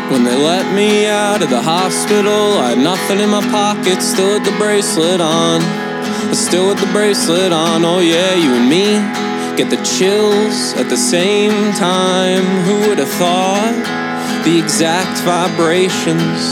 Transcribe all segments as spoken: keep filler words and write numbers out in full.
When they let me out of the hospital, I had nothing in my pocket, still had the bracelet on. Still with the bracelet on, oh yeah, you and me get the chills at the same time. Who would have thought the exact vibrations?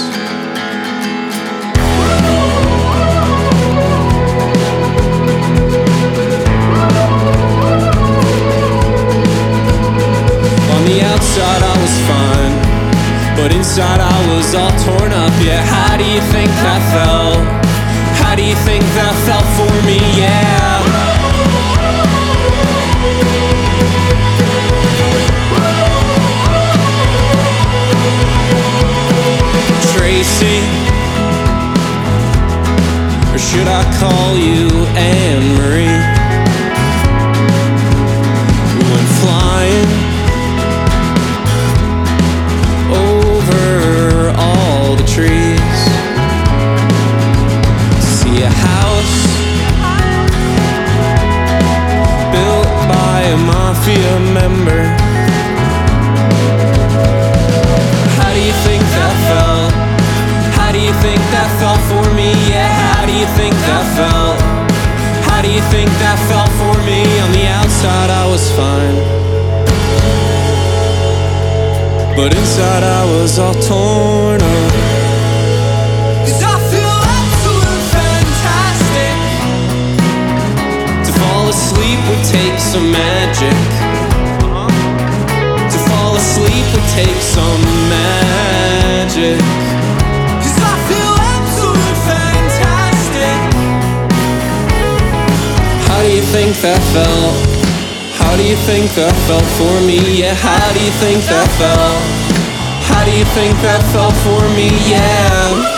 On the outside I was fine, but inside I was all torn up. Yeah, how do you think that felt? How do you think that felt for me? Yeah. Tracy, or should I call you Anne-Marie? We went flying over all the trees to see a house built by a mafia member. How do you think that felt? How do you think that felt for me? Yeah, how do you think that felt? How do you think that felt for me? On the outside I was fine, but inside I was all torn up. Cause I feel absolute fantastic. To fall asleep would take some magic. To fall asleep would take some magic. Cause I feel absolute fantastic. How do you think that felt? How do you think that felt for me? Yeah, how do you think that felt? How do you think that felt for me? Yeah.